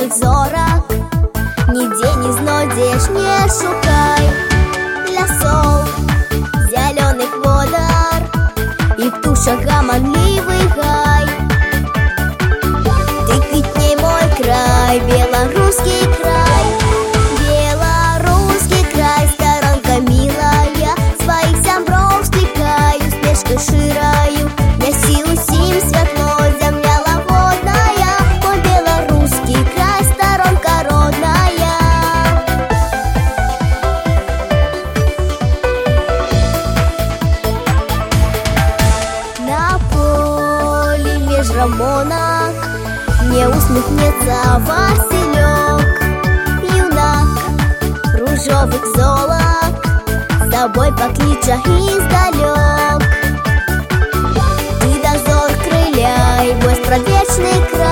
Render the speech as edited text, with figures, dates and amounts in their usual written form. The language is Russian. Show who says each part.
Speaker 1: ружовых зорок. Нигде не знойдешь, не шукай лясов, зеленых водар и птушек гомонливый гай. Ты квітней мой край, белорусский край, белорусский край, сторонка милая, своих сябров стыкаю, смешкой шираю, няси усім святло, земля лагодная, мой белорусский край, сторонка родная. На поле меж рамонок не усмехнется Василек, юнак ружовых золок, с тобой поклича издалек. Ты дозор крыляй, гость предвечный край.